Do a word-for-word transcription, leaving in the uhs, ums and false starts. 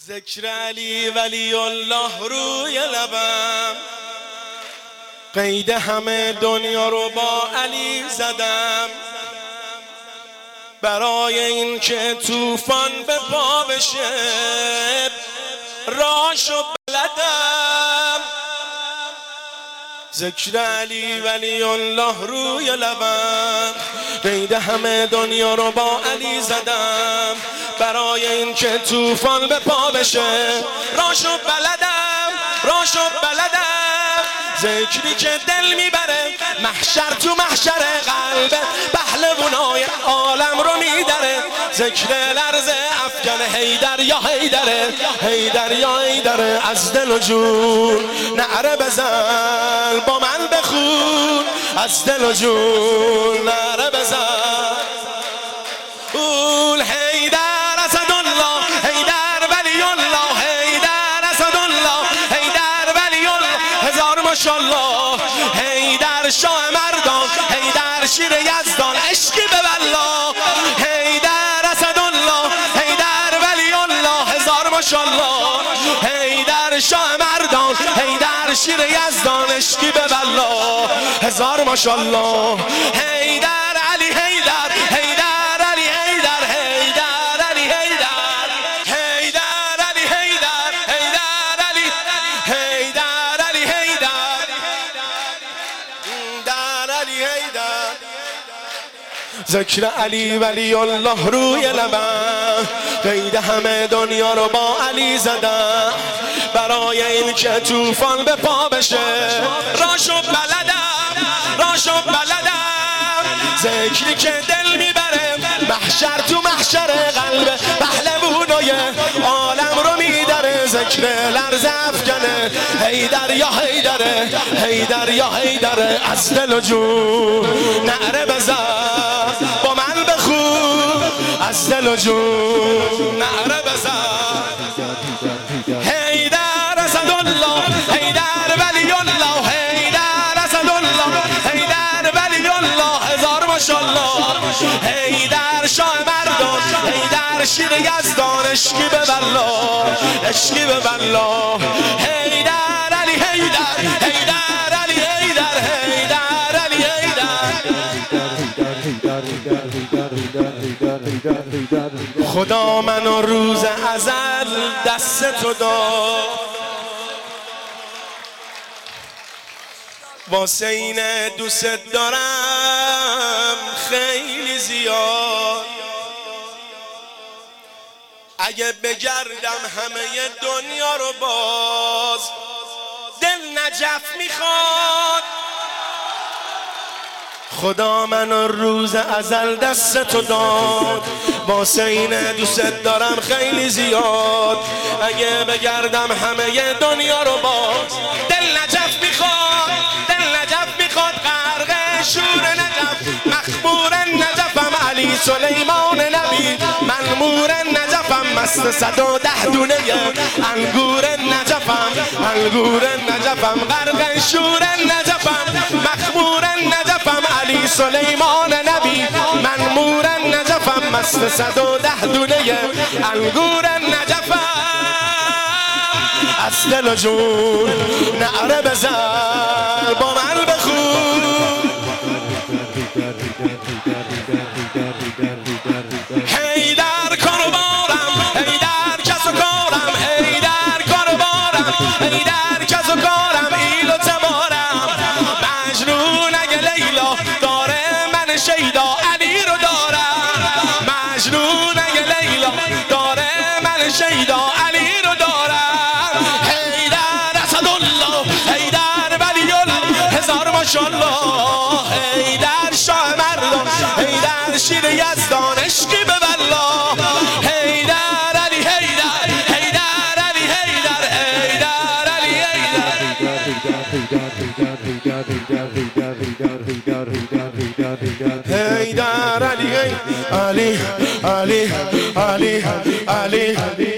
ذکر علی ولی الله روی لبم، قید همه دنیا رو با علی زدم، برای این که طوفان به پا بشه راشو بلدم. ذکر علی ولی الله روی لبم، قید همه دنیا رو با علی زدم، برای این که طوفان به پا بشه راشو بلدم، راشو بلدم. ذکری که دل میبره محشر تو محشر قلب پهلوانای عالم رو میدره. ذکر لرزه افغان حیدر یا حیدره، حیدر یا حیدره. از دل و جون نعره بزن با من بخون، از دل و جون نعره بزن. قول حیدر اسدالله، حیدر ولی الله، حیدر اسدالله، حیدر ولی الله. هزار ماشاءالله. حیدر شاه مردان، حیدر شیر یزدان، عشقی به والله. حیدر اسدالله، حیدر ولی الله. هزار ماشاءالله. حیدر شاه مردان، حیدر شیر یزدان، عشقی به والله. هزار ماشاءالله. حیدر علی حیدر، حیدر علی حیدر، حیدر علی حیدر، حیدر علی حیدر، حیدر علی، حیدر علی حیدر، حیدر علی حیدر. ذکر علی ولی الله روی لبم، قید همه دنیا رو با علی زدم، برای این که طوفان به پا بشه راشو بلدم، راشو بلدم. ذکری که دل میبره محشر تو محشر قلب پهلوانای عالم رو میدره. ذکر لرزه افغانه حیدر یا حیدره، حیدر یا حیدره. از دل و جون نعره بزن با من بخون، از دل و جون نعره بزن. حیدر اسدالله، حیدر ولی الله، حیدر اسدالله، حیدر ولی الله. هزار ماشاءالله. حیدر شاه مردان، حیدر شیر یزدان، عشقی به والله، عشقی به والله. حیدر علی حیدر، حیدر علی حیدر، حیدر علی حیدر. خدا منو روز ازل دست تو داد، واسه اینه دوست دارم خیلی زیاد. اگه بگردم همه دنیا رو باز دل نجف میخواد. خدا منو روز ازل دست تو داد، واسه اینه دوست دارم خیلی زیاد. اگه بگردم همه دنیا رو باز دل نجف میخواد، دل نجف میخواد. غرق شور نجف، مخمور نجفم علی سلیمان نبی. منمور نجفم مست صد و ده دونه انگور نجفم، انگور نجفم. غرق شور نجفم، مخمور نجفم علی سلیمان نبی. منمور نجفم مست صد و ده دونه انگور نجفم. از دل و جون نعره بزن با من بخون. حیدر کاربارم، حیدر کس و کارم، حیدر کاربارم، حیدر کس و کارم. ایل و تبارم مجنون اگه لیلا داره من شیدا علی رو دارم. مجنون اگه لیلا داره من شیدا علی رو دارم. حیدر اسدالله، حیدر ولی الله. هزار ماشاءالله. حیدر شاه مردان، حیدر شیر یزدان، عشقی به والله. حیدر علی حیدر، حیدر علی حیدر، حیدر علی حیدر. حیدر علی علی علی علی علی